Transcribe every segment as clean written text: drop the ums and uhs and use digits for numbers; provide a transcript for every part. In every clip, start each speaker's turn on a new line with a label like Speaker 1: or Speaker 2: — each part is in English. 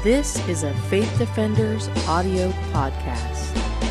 Speaker 1: This is a Faith Defenders audio podcast.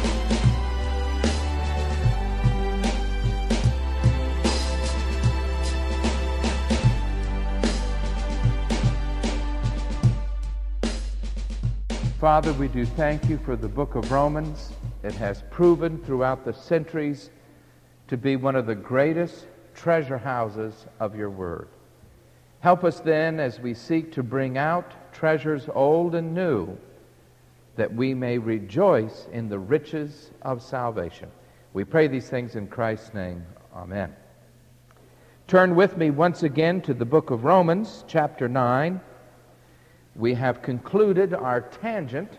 Speaker 2: Father, we do thank you for the book of Romans. It has proven throughout the centuries to be one of the greatest treasure houses of your word. Help us then as we seek to bring out treasures old and new, that we may rejoice in the riches of salvation. We pray these things in Christ's name. Amen. Turn with me once again to the book of Romans, chapter 9. We have concluded our tangent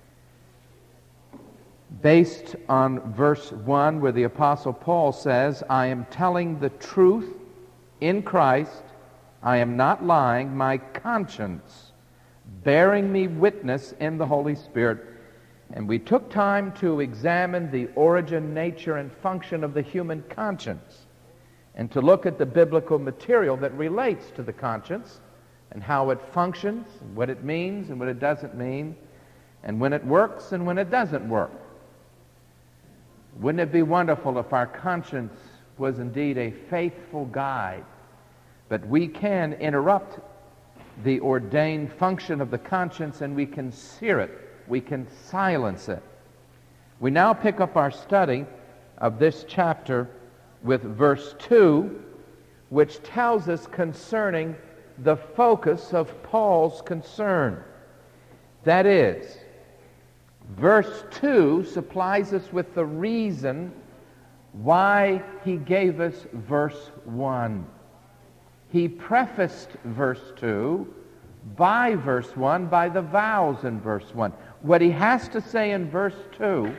Speaker 2: based on verse 1, where the Apostle Paul says, I am telling the truth in Christ. I am not lying, my conscience bearing me witness in the Holy Spirit. And we took time to examine the origin, nature, and function of the human conscience, and to look at the biblical material that relates to the conscience, and how it functions, and what it means and what it doesn't mean, and when it works and when it doesn't work. Wouldn't it be wonderful if our conscience was indeed a faithful guide? But we can interrupt the ordained function of the conscience, and we can sear it. We can silence it. We now pick up our study of this chapter with verse 2, which tells us concerning the focus of Paul's concern. That is, verse 2 supplies us with the reason why he gave us verse 1. He prefaced verse 2 by verse 1 by the vows in verse 1. What he has to say in verse 2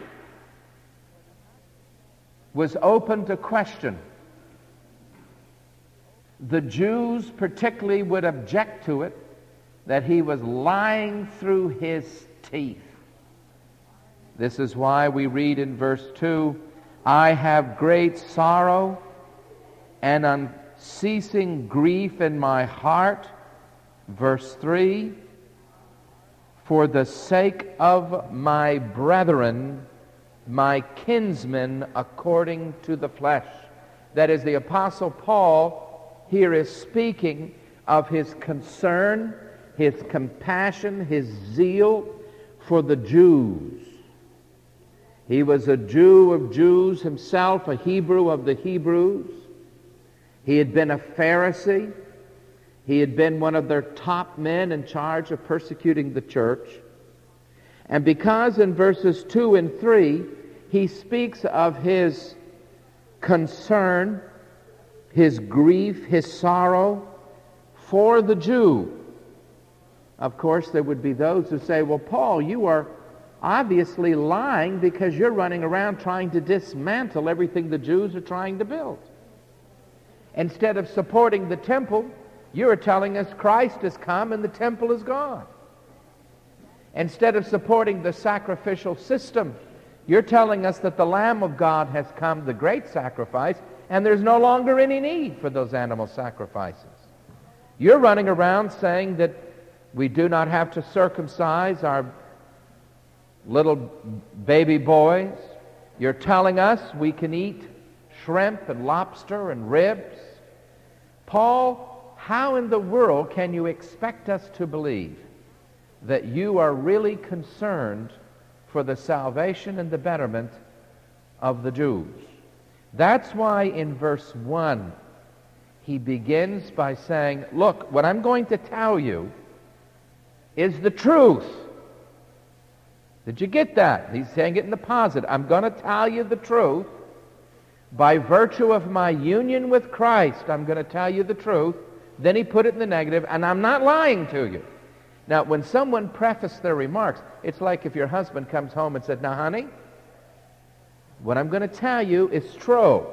Speaker 2: was open to question. The Jews particularly would object to it, that he was lying through his teeth. This is why we read in verse 2, I have great sorrow and unceasing grief in my heart. Verse 3, for the sake of my brethren, my kinsmen according to the flesh. That is, the Apostle Paul here is speaking of his concern, his compassion, his zeal for the Jews. He was a Jew of Jews himself, a Hebrew of the Hebrews. He had been a Pharisee. He had been one of their top men in charge of persecuting the church. And because in verses 2 and 3, he speaks of his concern, his grief, his sorrow for the Jew. Of course, there would be those who say, well, Paul, you are obviously lying because you're running around trying to dismantle everything the Jews are trying to build. Instead of supporting the temple, you are telling us Christ has come and the temple is gone. Instead of supporting the sacrificial system, you're telling us that the Lamb of God has come, the great sacrifice, and there's no longer any need for those animal sacrifices. You're running around saying that we do not have to circumcise our little baby boys. You're telling us we can eat shrimp and lobster and ribs. Paul, how in the world can you expect us to believe that you are really concerned for the salvation and the betterment of the Jews? That's why in verse 1 he begins by saying, look, what I'm going to tell you is the truth. Did you get that? He's saying it in the positive. I'm going to tell you the truth. By virtue of my union with Christ, I'm going to tell you the truth. Then he put it in the negative, and I'm not lying to you. Now, when someone prefaced their remarks, it's like if your husband comes home and said, now, honey, what I'm going to tell you is true.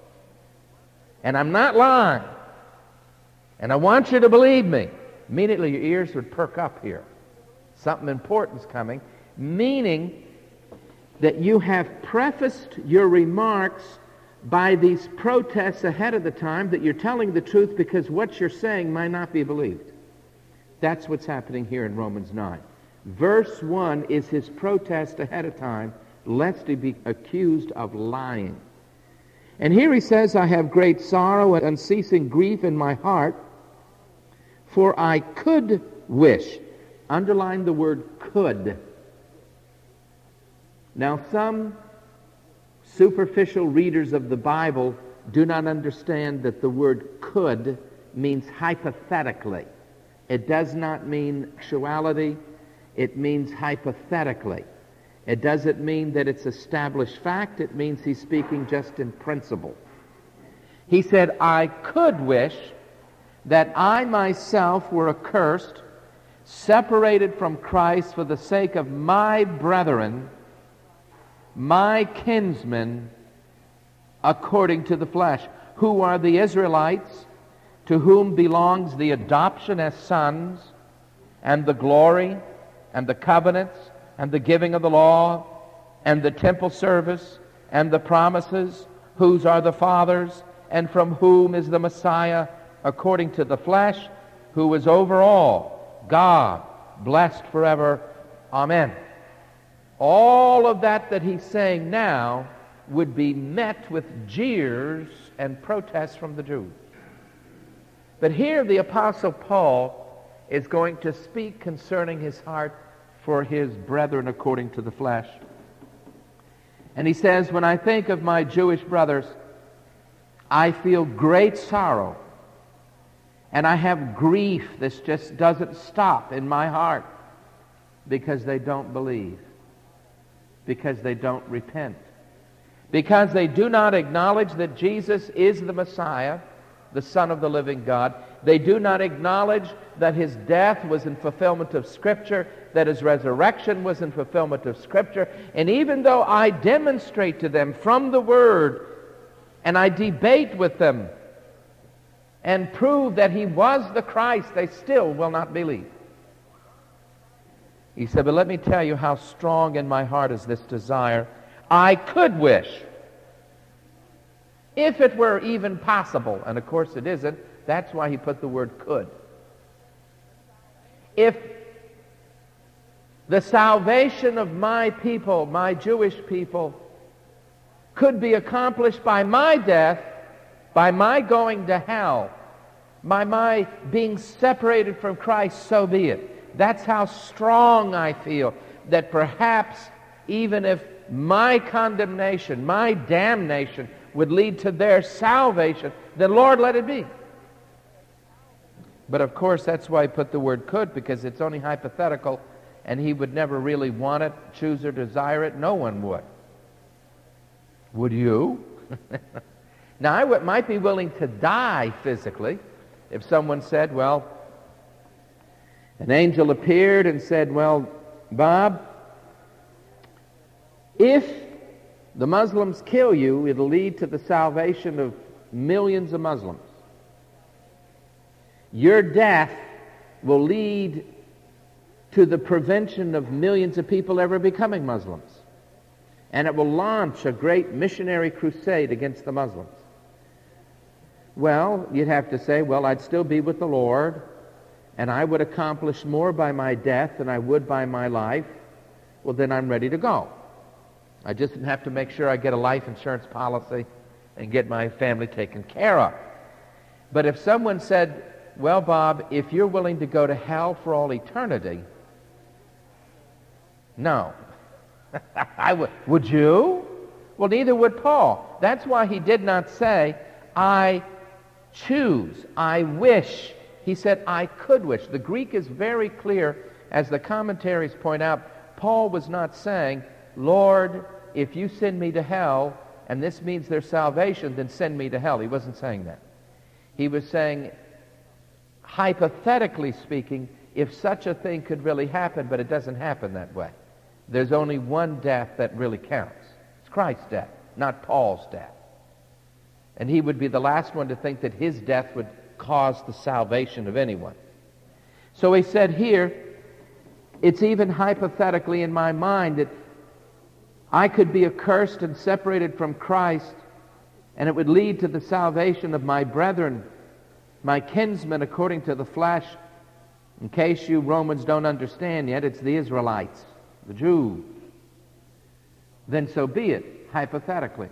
Speaker 2: And I'm not lying. And I want you to believe me. Immediately your ears would perk up here. Something important's coming. Meaning that you have prefaced your remarks by these protests ahead of the time that you're telling the truth because what you're saying might not be believed. That's what's happening here in Romans 9. Verse 1 is his protest ahead of time, lest he be accused of lying. And here he says, I have great sorrow and unceasing grief in my heart, for I could wish. Underline the word could. Now, some superficial readers of the Bible do not understand that the word could means hypothetically. It does not mean actuality. It means hypothetically. It doesn't mean that it's established fact. It means he's speaking just in principle. He said, I could wish that I myself were accursed, separated from Christ for the sake of my brethren, my kinsmen, according to the flesh, who are the Israelites, to whom belongs the adoption as sons, and the glory, and the covenants, and the giving of the law, and the temple service, and the promises, whose are the fathers, and from whom is the Messiah, according to the flesh, who is over all, God, blessed forever. Amen. All of that he's saying now would be met with jeers and protests from the Jews. But here the Apostle Paul is going to speak concerning his heart for his brethren according to the flesh. And he says, when I think of my Jewish brothers, I feel great sorrow, and I have grief that just doesn't stop in my heart, because they don't believe, because they don't repent, because they do not acknowledge that Jesus is the Messiah, the Son of the living God. They do not acknowledge that his death was in fulfillment of Scripture, that his resurrection was in fulfillment of Scripture. And even though I demonstrate to them from the Word, and I debate with them, and prove that he was the Christ, they still will not believe. He said, but let me tell you how strong in my heart is this desire. I could wish, if it were even possible, and of course it isn't, that's why he put the word could. If the salvation of my people, my Jewish people, could be accomplished by my death, by my going to hell, by my being separated from Christ, so be it. That's how strong I feel, that perhaps even if my condemnation, my damnation would lead to their salvation, then Lord, let it be. But of course, that's why I put the word could, because it's only hypothetical, and he would never really want it, choose or desire it. No one would. Would you? Now, I might be willing to die physically if someone said, well, an angel appeared and said, well, Bob, if the Muslims kill you, it'll lead to the salvation of millions of Muslims. Your death will lead to the prevention of millions of people ever becoming Muslims. And it will launch a great missionary crusade against the Muslims. Well, you'd have to say, well, I'd still be with the Lord, and I would accomplish more by my death than I would by my life. Well, then I'm ready to go. I just have to make sure I get a life insurance policy and get my family taken care of. But if someone said, well, Bob, if you're willing to go to hell for all eternity, no. Would you? Well, neither would Paul. That's why he did not say, I choose, I wish. He said, I could wish. The Greek is very clear, as the commentaries point out. Paul was not saying, Lord, if you send me to hell, and this means their salvation, then send me to hell. He wasn't saying that. He was saying, hypothetically speaking, if such a thing could really happen, but it doesn't happen that way. There's only one death that really counts. It's Christ's death, not Paul's death. And he would be the last one to think that his death would cause the salvation of anyone. So he said here, it's even hypothetically in my mind that I could be accursed and separated from Christ, and it would lead to the salvation of my brethren, my kinsmen according to the flesh, In case you Romans don't understand yet, it's the Israelites, the Jews. Then so be it, hypothetically.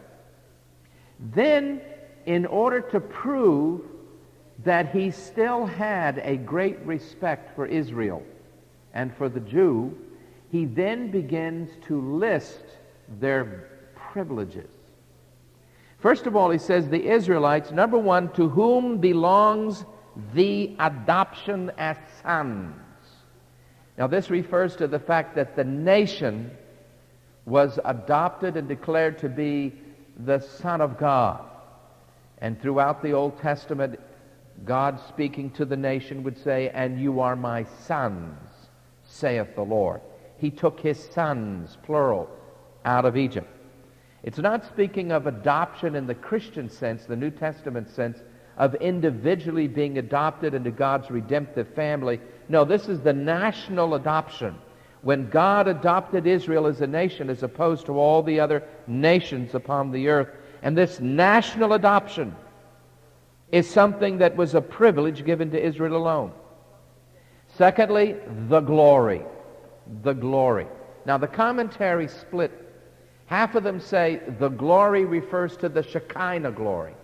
Speaker 2: Then, in order to prove that he still had a great respect for Israel and for the Jew, he then begins to list their privileges. First of all, he says the Israelites, number one, to whom belongs the adoption as sons. Now, this refers to the fact that the nation was adopted and declared to be the Son of God. And throughout the Old Testament, God speaking to the nation would say, "And you are my sons, saith the Lord." He took his sons, plural, out of Egypt. It's not speaking of adoption in the Christian sense, the New Testament sense, of individually being adopted into God's redemptive family. No, this is the national adoption. When God adopted Israel as a nation as opposed to all the other nations upon the earth. And this national adoption is something that was a privilege given to Israel alone. Secondly, the glory. The glory. Now, the commentary split. Half of them say the glory refers to the Shekinah glory.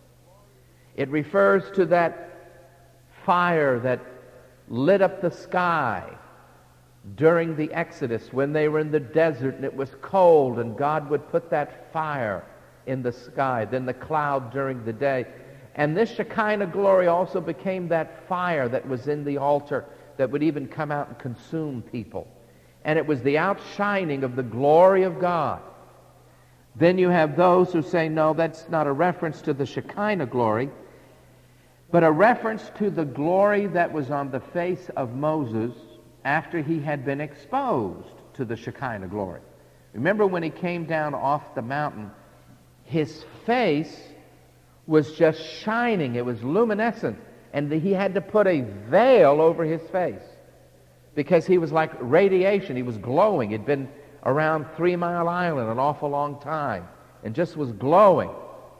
Speaker 2: It refers to that fire that lit up the sky during the Exodus when they were in the desert and it was cold, and God would put that fire in the sky, then the cloud during the day. And this Shekinah glory also became that fire that was in the altar that would even come out and consume people. And it was the outshining of the glory of God. Then you have those who say, no, that's not a reference to the Shekinah glory, but a reference to the glory that was on the face of Moses after he had been exposed to the Shekinah glory. Remember when he came down off the mountain, his face was just shining. It was luminescent. And he had to put a veil over his face because he was like radiation. He was glowing. He'd been around 3 Mile Island an awful long time and just was glowing.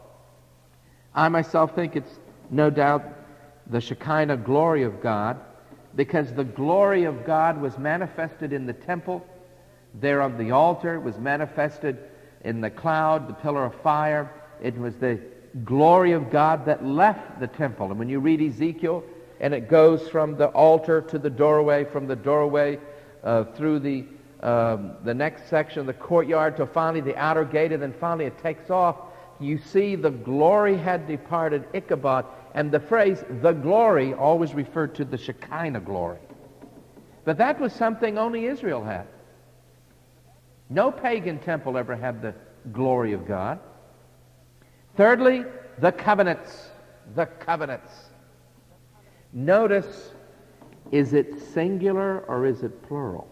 Speaker 2: I myself think it's no doubt the Shekinah glory of God, because the glory of God was manifested in the temple, there on the altar. It was manifested in the cloud, the pillar of fire. It was the glory of God that left the temple. And when you read Ezekiel, and it goes from the altar to the doorway, from the doorway through the next section of the courtyard to finally the outer gate, and then finally it takes off, you see the glory had departed, Ichabod. And the phrase, the glory, always referred to the Shekinah glory. But that was something only Israel had. No pagan temple ever had the glory of God. Thirdly, the covenants. The covenants. Notice, is it singular or is it plural?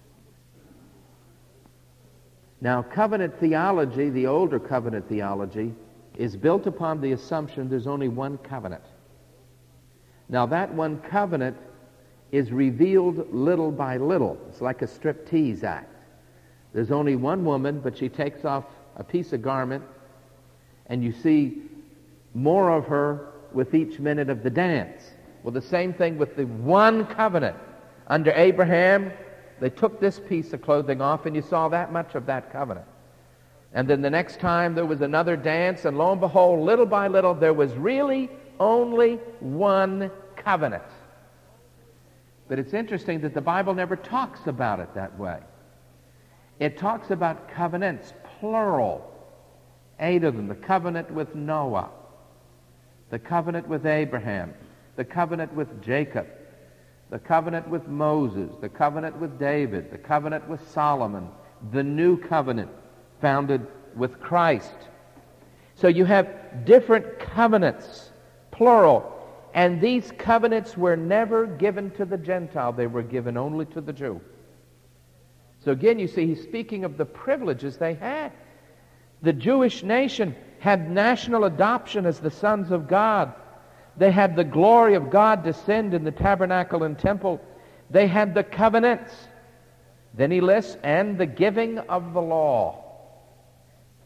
Speaker 2: Now, covenant theology, the older covenant theology, is built upon the assumption there's only one covenant. Now, that one covenant is revealed little by little. It's like a striptease act. There's only one woman, but she takes off a piece of garment, and you see more of her with each minute of the dance. Well, the same thing with the one covenant. Under Abraham, they took this piece of clothing off, and you saw that much of that covenant. And then the next time there was another dance, and lo and behold, little by little, there was really only one covenant. But it's interesting that the Bible never talks about it that way. It talks about covenants, plural. 8 of them. The covenant with Noah, the covenant with Abraham, the covenant with Jacob, the covenant with Moses, the covenant with David, the covenant with Solomon, the new covenant founded with Christ. So you have different covenants, plural, and these covenants were never given to the Gentile. They were given only to the Jew. So again, you see, he's speaking of the privileges they had. The Jewish nation had national adoption as the sons of God. They had the glory of God descend in the tabernacle and temple. They had the covenants. Then he lists, and the giving of the law.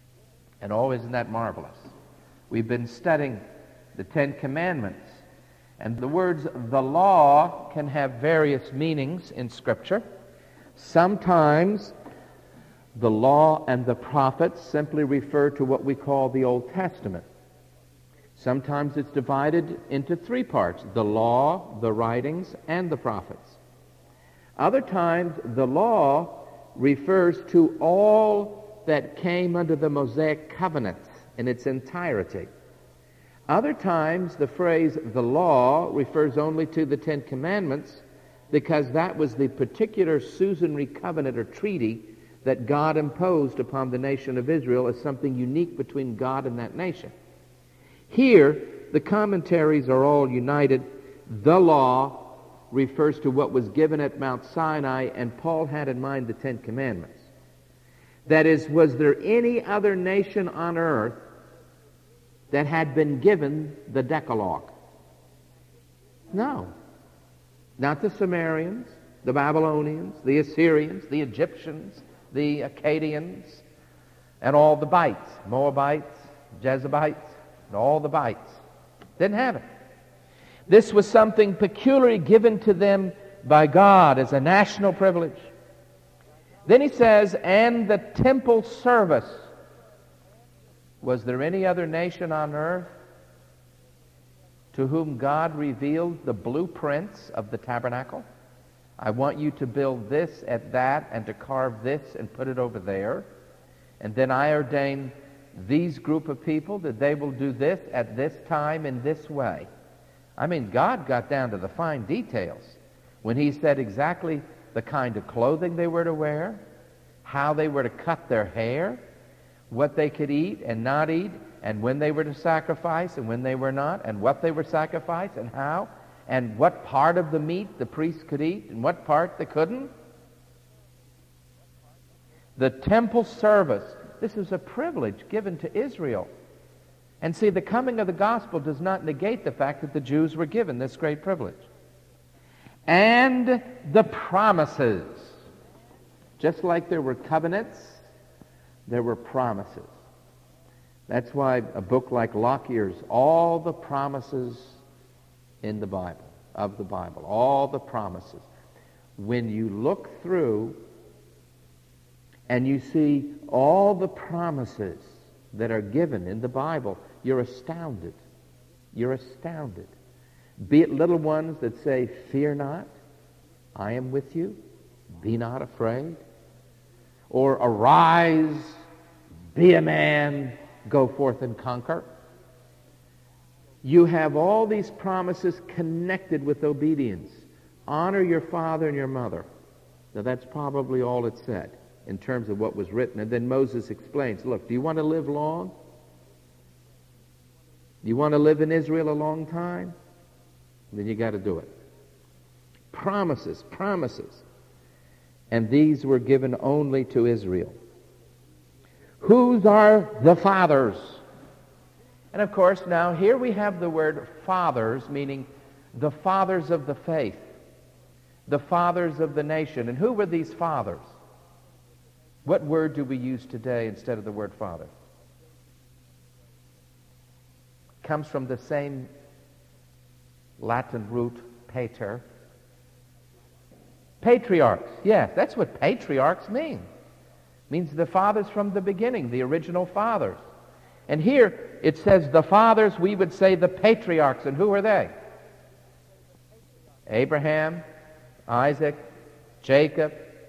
Speaker 2: And oh, isn't that marvelous? We've been studying the 10 Commandments. And the words the law can have various meanings in Scripture. Sometimes the law and the prophets simply refer to what we call the Old Testament. Sometimes it's divided into three parts: the law, the writings, and the prophets. Other times the law refers to all that came under the Mosaic covenant in its entirety. Other times the phrase the law refers only to the Ten Commandments, because that was the particular suzerainty covenant or treaty that God imposed upon the nation of Israel as something unique between God and that nation. Here, the commentaries are all united. The law refers to what was given at Mount Sinai, and Paul had in mind the Ten Commandments. That is, was there any other nation on earth that had been given the Decalogue? No. Not the Sumerians, the Babylonians, the Assyrians, the Egyptians, the Akkadians, and all the Bites, Moabites, Jebusites, and all the Bites. Didn't have it. This was something peculiarly given to them by God as a national privilege. Then he says, and the temple service. Was there any other nation on earth to whom God revealed the blueprints of the tabernacle? I want you to build this at that, and to carve this and put it over there. And then I ordain these group of people that they will do this at this time in this way. I mean, God got down to the fine details when he said exactly the kind of clothing they were to wear, how they were to cut their hair, what they could eat and not eat, and when they were to sacrifice and when they were not, and what they were sacrificed and how, and what part of the meat the priests could eat and what part they couldn't. The temple service, this is a privilege given to Israel. And see, the coming of the gospel does not negate the fact that the Jews were given this great privilege. And the promises. Just like there were covenants, there were promises. That's why a book like Lockyer's, all the promises in the Bible, of the Bible, all the promises. When you look through and you see all the promises that are given in the Bible, you're astounded. You're astounded. Be it little ones that say, fear not, I am with you, be not afraid. Or arise, be a man, go forth and conquer. You have all these promises connected with obedience. Honor your father and your mother. Now that's probably all it said in terms of what was written. And then Moses explains, look, do you want to live long? You want to live in Israel a long time? Then you got to do it. Promises, promises. And these were given only to Israel. Whose are the fathers? And of course, now here we have the word fathers, meaning the fathers of the faith, the fathers of the nation. And who were these fathers? What word do we use today instead of the word father? It comes from the same Latin root, pater. Patriarchs. Yes, that's what patriarchs mean. It means the fathers from the beginning, the original fathers. And here it says the fathers, we would say the patriarchs. And who are they? Abraham, Isaac, Jacob.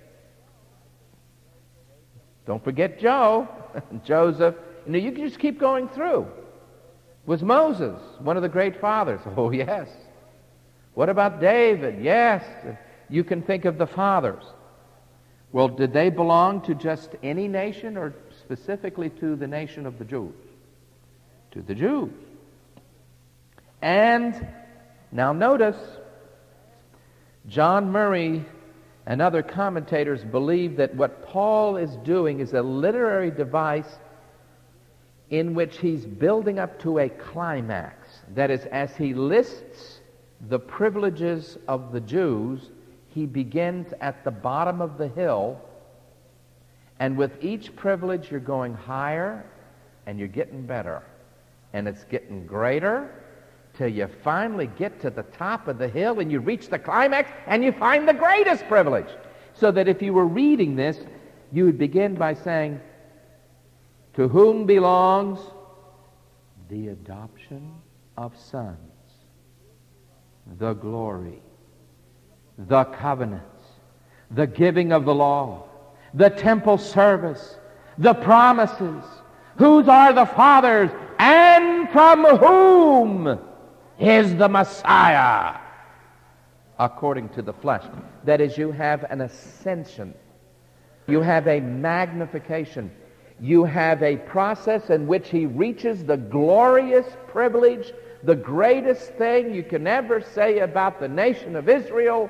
Speaker 2: Don't forget Joe, Joseph. You know, you can just keep going through. Was Moses one of the great fathers? Oh, yes. What about David? Yes. You can think of the fathers. Well, did they belong to just any nation or specifically to the nation of the Jews? To the Jews. And now notice, John Murray and other commentators believe that what Paul is doing is a literary device in which he's building up to a climax. That is, as he lists the privileges of the Jews, he begins at the bottom of the hill, and with each privilege you're going higher and you're getting better, and it's getting greater till you finally get to the top of the hill and you reach the climax and you find the greatest privilege. So that if you were reading this, you would begin by saying, to whom belongs the adoption of sons, the glory, the covenants, the giving of the law, the temple service, the promises, whose are the fathers, and from whom is the Messiah, according to the flesh. That is, you have an ascension. You have a magnification. You have a process in which he reaches the glorious privilege, the greatest thing you can ever say about the nation of Israel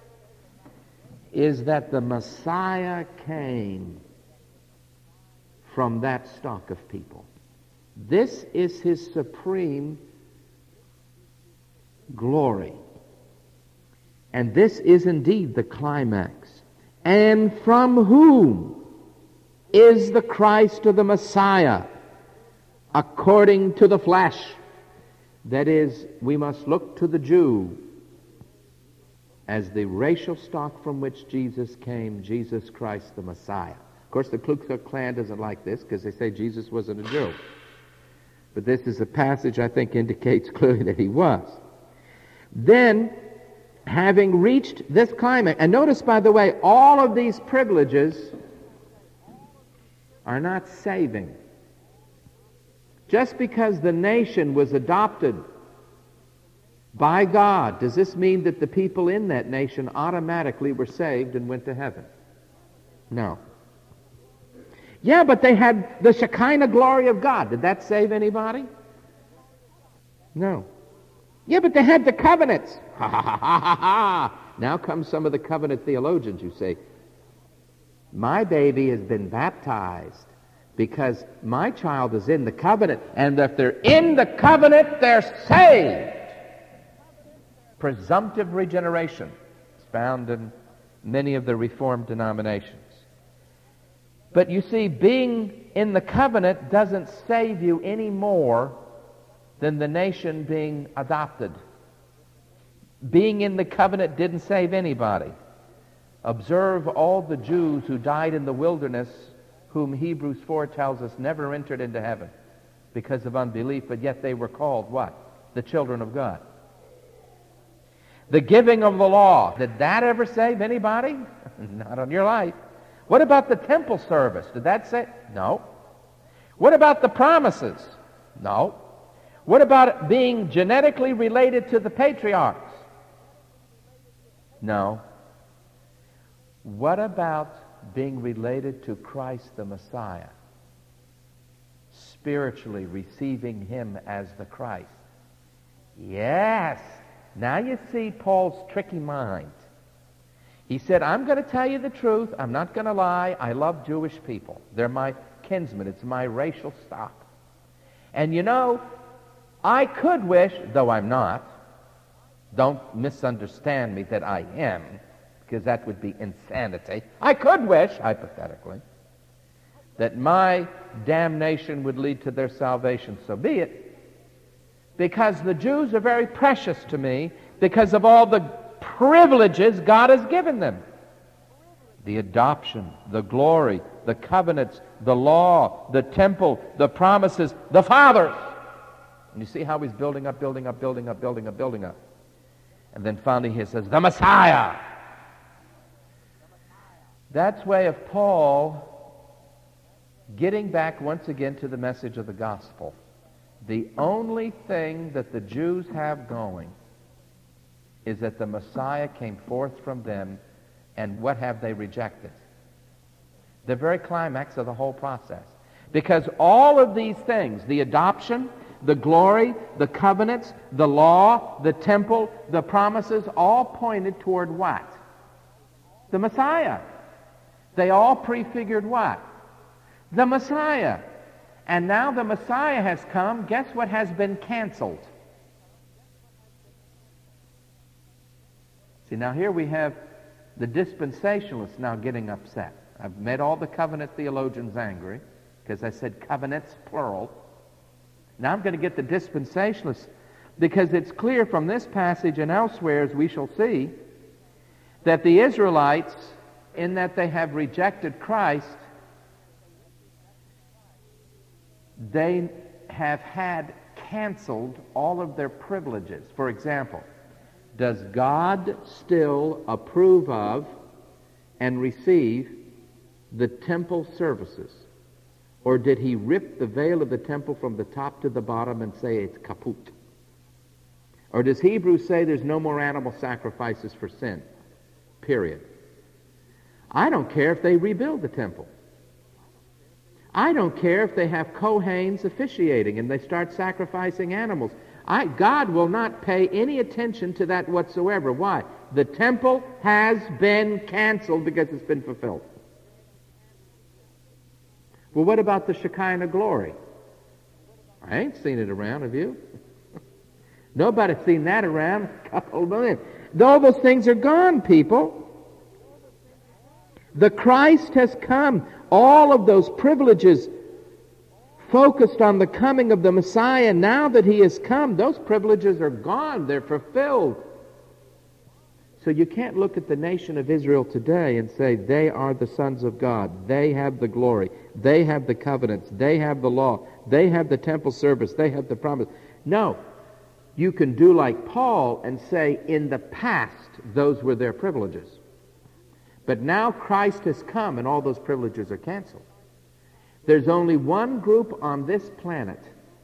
Speaker 2: is that the Messiah came from that stock of people. This is his supreme glory. And this is indeed the climax. And from whom is the Christ or the Messiah? According to the flesh. That is, we must look to the Jew as the racial stock from which Jesus came, Jesus Christ the Messiah. Of course, the Ku Klux Klan doesn't like this because they say Jesus wasn't a Jew. But this is a passage I think indicates clearly that he was. Then, having reached this climax, and notice, by the way, all of these privileges are not saving. Just because the nation was adopted by God, does this mean that the people in that nation automatically were saved and went to heaven? No. Yeah, but they had the Shekinah glory of God. Did that save anybody? No. Yeah, but they had the covenants. Ha ha ha ha ha. Now come some of the covenant theologians who say, my baby has been baptized because my child is in the covenant, and if they're in the covenant, they're saved. Presumptive regeneration is found in many of the Reformed denominations. But you see, being in the covenant doesn't save you any more than the nation being adopted. Being in the covenant didn't save anybody. Observe all the Jews who died in the wilderness, whom Hebrews 4 tells us never entered into heaven because of unbelief, but yet they were called what? The children of God. The giving of the law, did that ever save anybody? Not on your life. What about the temple service? Did that save? No. What about the promises? No. What about being genetically related to the patriarchs? No. What about being related to Christ the Messiah? Spiritually receiving him as the Christ. Yes. Now you see Paul's tricky mind. He said, I'm going to tell you the truth. I'm not going to lie. I love Jewish people. They're my kinsmen. It's my racial stock. And you know, I could wish, though I'm not, don't misunderstand me that I am, because that would be insanity. I could wish, hypothetically, that my damnation would lead to their salvation. So be it. Because the Jews are very precious to me because of all the privileges God has given them. The adoption, the glory, the covenants, the law, the temple, the promises, the fathers. And you see how he's building up. And then finally he says, the Messiah. That's way of Paul getting back once again to the message of the gospel. The only thing that the Jews have going is that the Messiah came forth from them, and what have they rejected? The very climax of the whole process. Because all of these things, the adoption, the glory, the covenants, the law, the temple, the promises, all pointed toward what? The Messiah. They all prefigured what? The Messiah. And now the Messiah has come. Guess what has been canceled? See, now here we have the dispensationalists now getting upset. I've made all the covenant theologians angry because I said covenants, plural. Now I'm going to get the dispensationalists. Because it's clear from this passage and elsewhere, as we shall see, that the Israelites, in that they have rejected Christ, they have had canceled all of their privileges. For example, does God still approve of and receive the temple services? Or did he rip the veil of the temple from the top to the bottom and say it's kaput? Or does Hebrews say there's no more animal sacrifices for sin? Period. I don't care if they rebuild the temple. I don't care if they have Kohanes officiating and they start sacrificing animals. God will not pay any attention to that whatsoever. Why? The temple has been canceled because it's been fulfilled. Well, what about the Shekinah glory? I ain't seen it around, have you? Nobody's seen that around. A couple of million. All those things are gone, people. The Christ has come. All of those privileges focused on the coming of the Messiah. Now that he has come, those privileges are gone. They're fulfilled. So you can't look at the nation of Israel today and say they are the sons of God. They have the glory. They have the covenants. They have the law. They have the temple service. They have the promise. No. You can do like Paul and say in the past those were their privileges. But now Christ has come and all those privileges are canceled. There's only one group on this planet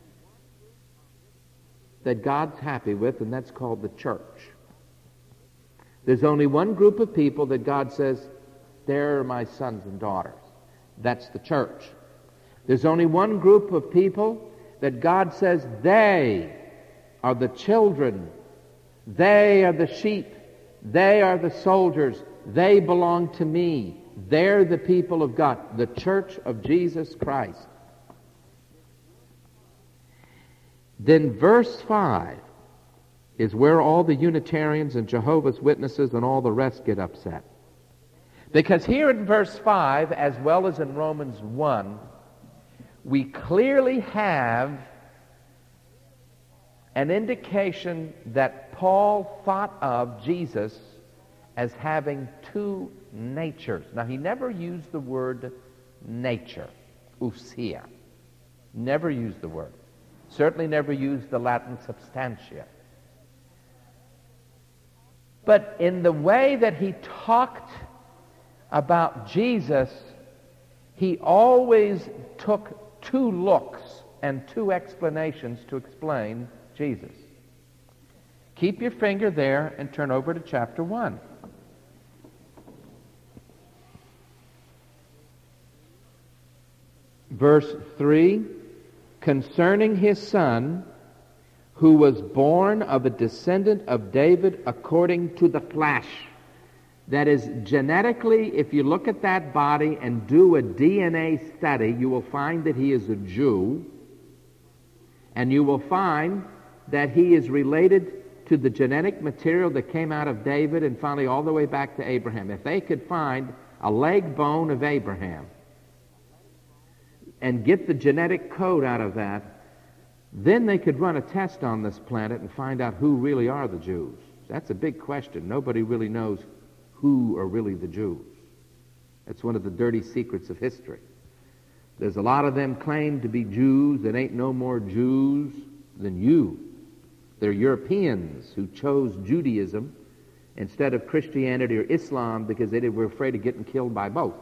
Speaker 2: that God's happy with, and that's called the church. There's only one group of people that God says, they're my sons and daughters. That's the church. There's only one group of people that God says, they are the children. They are the sheep. They are the soldiers. They belong to me. They're the people of God, the church of Jesus Christ. Then verse 5 is where all the Unitarians and Jehovah's Witnesses and all the rest get upset. Because here in verse 5, as well as in Romans 1, we clearly have an indication that Paul thought of Jesus as having two natures. Now, he never used the word nature, ousia. Never used the word. Certainly never used the Latin substantia. But in the way that he talked about Jesus, he always took two looks and two explanations to explain Jesus. Keep your finger there and turn over to chapter 1. Verse 3, concerning his son, who was born of a descendant of David according to the flesh. That is, genetically, if you look at that body and do a DNA study, you will find that he is a Jew, and you will find that he is related to the genetic material that came out of David and finally all the way back to Abraham. If they could find a leg bone of Abraham and get the genetic code out of that, then they could run a test on this planet and find out who really are the Jews. That's a big question. Nobody really knows who are really the Jews. That's one of the dirty secrets of history. There's a lot of them claim to be Jews that ain't no more Jews than you. They're Europeans who chose Judaism instead of Christianity or Islam because they were afraid of getting killed by both.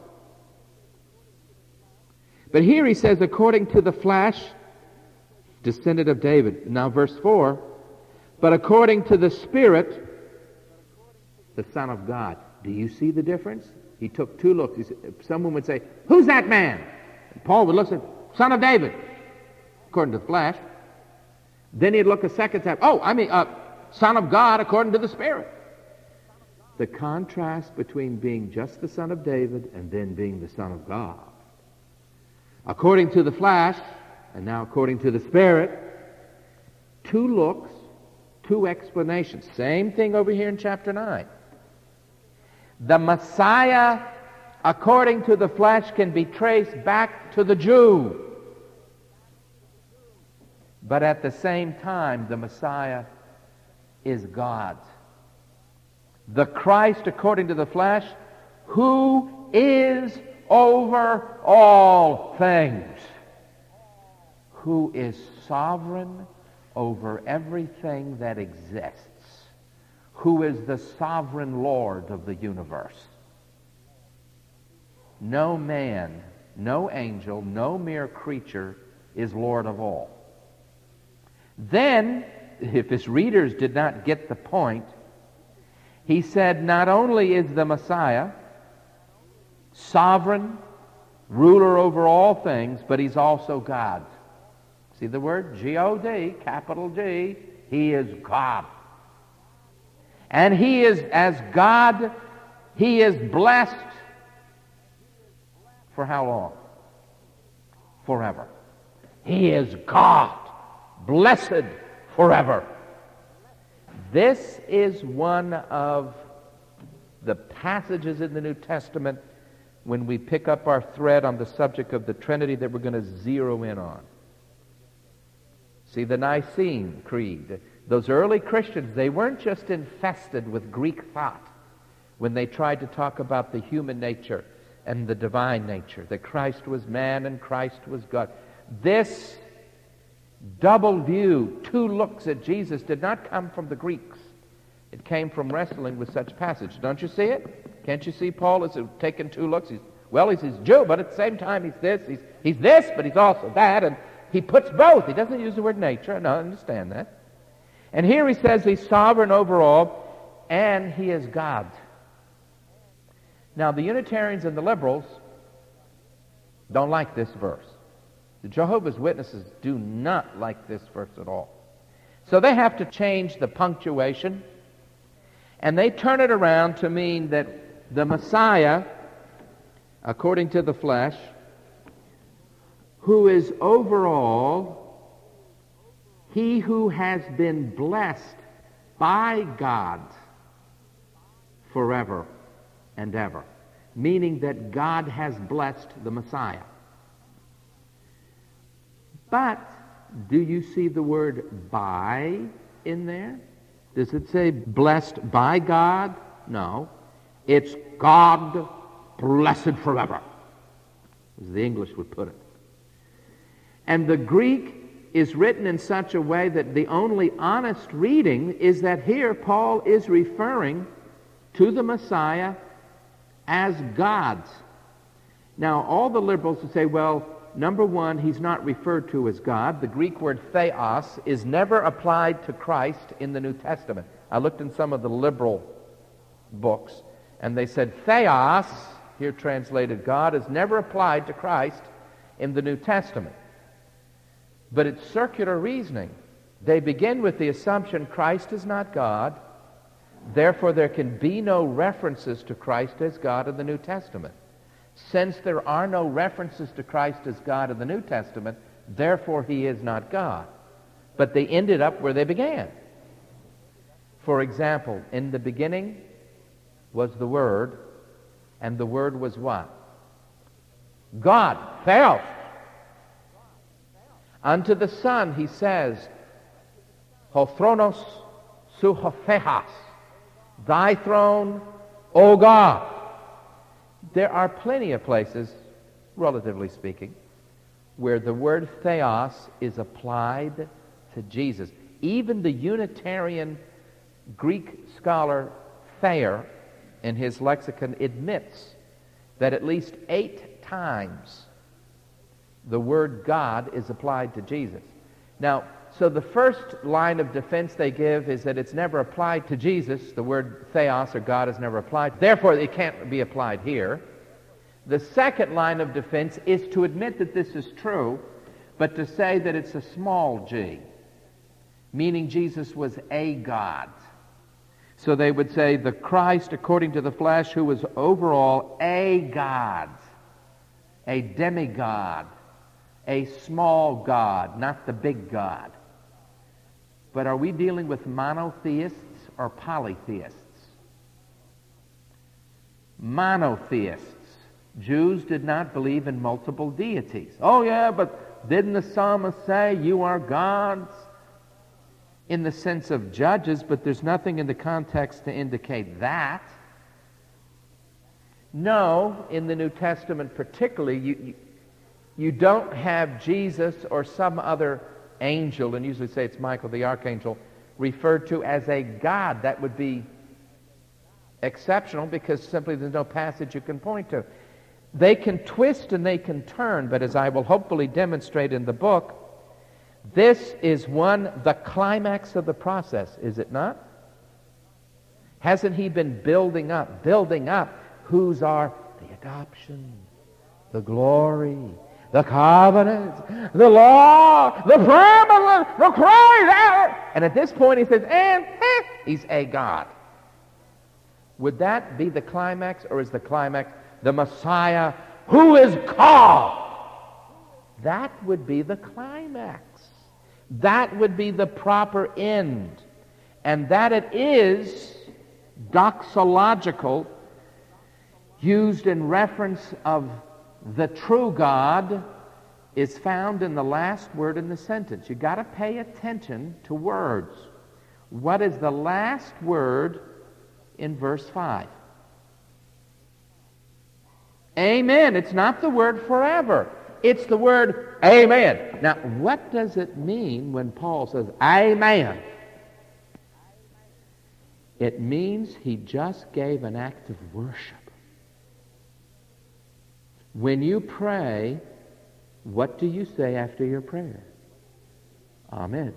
Speaker 2: But here he says, according to the flesh, descendant of David. Now verse 4, but according to the Spirit, the Son of God. Do you see the difference? He took two looks. Someone would say, who's that man? And Paul would look and say, Son of David, according to the flesh. Then he'd look a second time, Son of God according to the Spirit. The contrast between being just the Son of David and then being the Son of God. According to the flesh, and now according to the Spirit, two looks, two explanations. Same thing over here in chapter 9. The Messiah, according to the flesh, can be traced back to the Jew. But at the same time, the Messiah is God. The Christ according to the flesh, who is over all things, who is sovereign over everything that exists, who is the sovereign Lord of the universe. No man, no angel, no mere creature is Lord of all. Then, if his readers did not get the point, he said not only is the Messiah sovereign, ruler over all things, but he's also God. See the word? G-O-D, capital G. He is God. And he is, as God, he is blessed for how long? Forever. He is God, blessed forever. This is one of the passages in the New Testament when we pick up our thread on the subject of the Trinity that we're going to zero in on. See, the Nicene Creed, those early Christians, they weren't just infested with Greek thought when they tried to talk about the human nature and the divine nature, that Christ was man and Christ was God. This double view, two looks at Jesus, did not come from the Greeks. It came from wrestling with such passage. Don't you see it? Can't you see Paul is taking two looks? He's Jew, but at the same time he's this, but he's also that, and he puts both. He doesn't use the word nature. I understand that. And here he says he's sovereign over all, and he is God. Now, the Unitarians and the liberals don't like this verse. The Jehovah's Witnesses do not like this verse at all. So they have to change the punctuation, and they turn it around to mean that the Messiah, according to the flesh, who is over all, he who has been blessed by God forever and ever, meaning that God has blessed the Messiah. But do you see the word by in there? Does it say blessed by God? No. It's God blessed forever, as the English would put it. And the Greek is written in such a way that the only honest reading is that here Paul is referring to the Messiah as God. Now, all the liberals would say, well, number one, he's not referred to as God. The Greek word theos is never applied to Christ in the New Testament. I looked in some of the liberal books, and they said theos, here translated God, is never applied to Christ in the New Testament. But it's circular reasoning. They begin with the assumption Christ is not God, therefore there can be no references to Christ as God in the New Testament. Since there are no references to Christ as God in the New Testament, therefore he is not God. But they ended up where they began. For example, in the beginning was the Word, and the Word was what? God, Theos. Unto the Son, he says, Ho thronos su ho theos, thy throne, O God. There are plenty of places, relatively speaking, where the word theos is applied to Jesus. Even the Unitarian Greek scholar Thayer, in his lexicon, admits that at least 8 times the word God is applied to Jesus. Now, so the first line of defense they give is that it's never applied to Jesus. The word theos or God is never applied. Therefore, it can't be applied here. The second line of defense is to admit that this is true, but to say that it's a small g, meaning Jesus was a God. So they would say the Christ according to the flesh who was over all a God, a demigod, a small God, not the big God. But are we dealing with monotheists or polytheists? Monotheists. Jews did not believe in multiple deities. Oh yeah, but Didn't the psalmist say, you are gods? In the sense of judges, but there's nothing in the context to indicate that. No, in the New Testament particularly, you don't have Jesus or some other angel, and usually say it's Michael the archangel, referred to as a god. That would be exceptional because simply there's no passage you can point to. They can twist and they can turn, but as I will hopefully demonstrate in the book, this is the climax of the process, is it not? Hasn't he been building up? Whose are the adoption, the glory, the covenant, the law, the promise, the Christ. And at this point he says, and he's a God. Would that be the climax, or is the climax the Messiah who is called? That would be the climax. That would be the proper end. And that it is doxological, used in reference of the true God, is found in the last word in the sentence. You've got to pay attention to words. What is the last word in verse 5? Amen. It's not the word forever. It's the word amen. Now, what does it mean when Paul says amen? It means he just gave an act of worship. When you pray, what do you say after your prayer? Amen.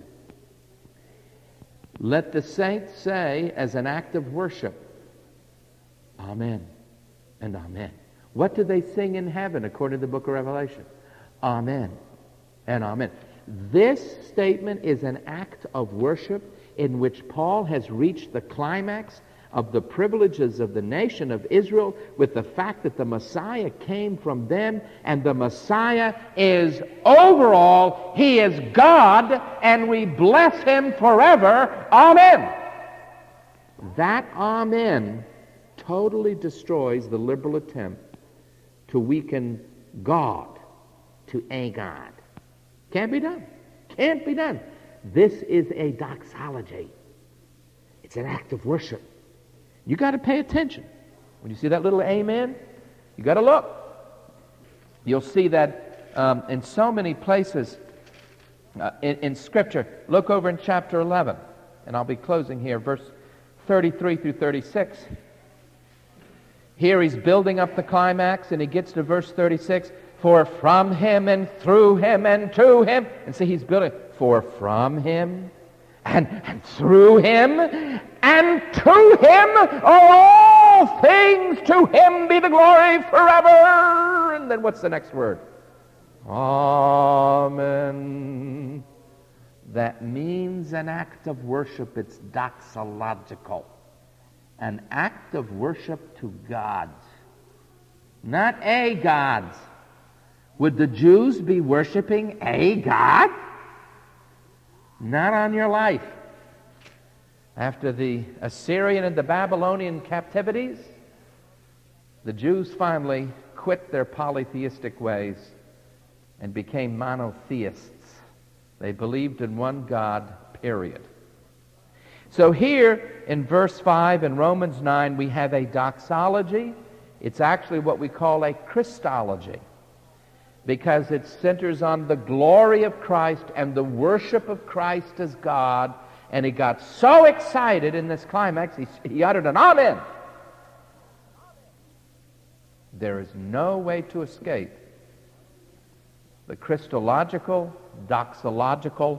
Speaker 2: Let the saints say as an act of worship, amen and amen. What do they sing in heaven according to the book of Revelation? Amen and amen. This statement is an act of worship in which Paul has reached the climax of the privileges of the nation of Israel with the fact that the Messiah came from them, and the Messiah is overall, he is God, and we bless him forever. Amen. That amen totally destroys the liberal attempt to weaken God to a God. Can't be done. Can't be done. This is a doxology. It's an act of worship. You got to pay attention. When you see that little amen, you got to look. You'll see that in so many places in Scripture. Look over in chapter 11, and I'll be closing here, verse 33 through 36. Here he's building up the climax, and he gets to verse 36. For from him and through him and to him. And see, he's building. For from him and through him and to him are all things. To him be the glory forever. And then what's the next word? Amen. That means an act of worship. It's doxological. An act of worship to gods. Not a gods. Would the Jews be worshiping a god? Not on your life. After the Assyrian and the Babylonian captivities, the Jews finally quit their polytheistic ways and became monotheists. They believed in one God, period. So here in verse 5 in Romans 9, we have a doxology. It's actually what we call a Christology, because it centers on the glory of Christ and the worship of Christ as God. And he got so excited in this climax, he uttered an amen. There is no way to escape the Christological, doxological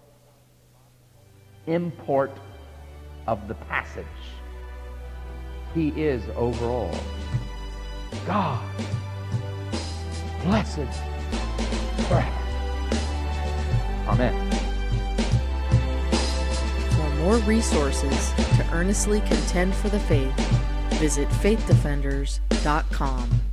Speaker 2: import of the passage. He is overall God, blessed forever. Amen.
Speaker 1: For more resources to earnestly contend for the faith, visit faithdefenders.com.